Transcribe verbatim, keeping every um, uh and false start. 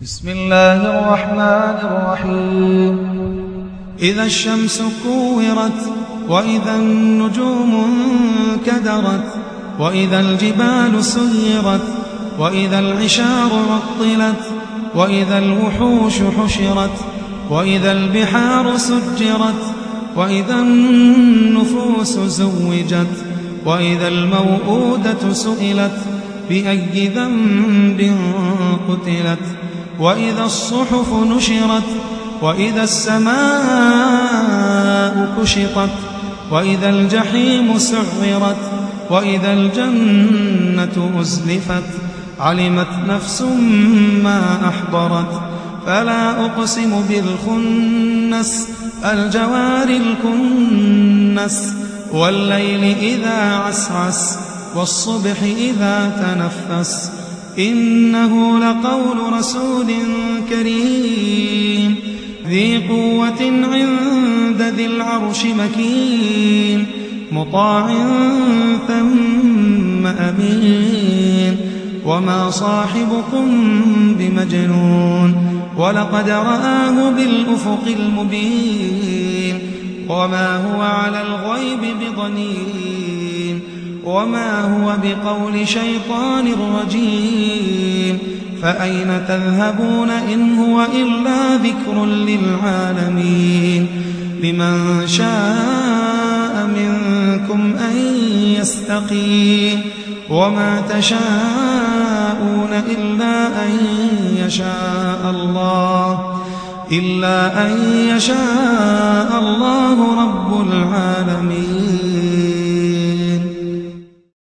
بسم الله الرحمن الرحيم إذا الشمس كورت وإذا النجوم انكدرت وإذا الجبال سيرت وإذا العشار عطلت وإذا الوحوش حشرت وإذا البحار سجرت وإذا النفوس زوجت وإذا الموءودة سئلت بأي ذنب قتلت وإذا الصحف نشرت وإذا السماء كشطت وإذا الجحيم سعرت وإذا الجنة أزلفت علمت نفس ما أحضرت فلا أقسم بالخنس الجوار الكنس والليل إذا عسعس والصبح إذا تنفس إنه لقول رسول كريم ذي قوة عند ذي العرش مكين مطاع ثم أمين وما صاحبكم بمجنون ولقد رآه بالأفق المبين وما هو على الغيب بضنين وما هو بقول شيطان رجيم فأين تذهبون إن هو إلا ذكر للعالمين لمن شاء منكم أن يستقيم وما تشاءون إلا أن يشاء الله إلا أن يشاء الله رب العالمين.